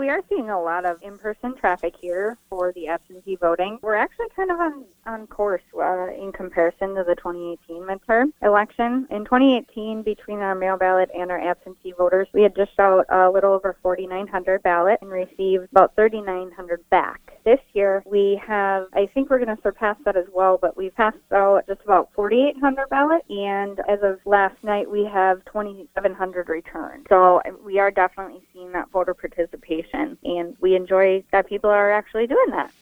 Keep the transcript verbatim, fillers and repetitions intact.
we are seeing a lot of in-person traffic here for the absentee voting. We're actually kind of on, on course uh, in comparison to the twenty eighteen midterm election. In twenty eighteen, between our mail ballot and our absentee voters, we had just out a little over forty-nine hundred ballots and received about thirty-nine hundred back. This year, we have, I think we're going to surpass that as well, but we've passed out just about forty-eight hundred ballots, and as of last night, we have twenty-seven hundred returned. So we are definitely seeing that voter participation, and we enjoy that people are actually doing that.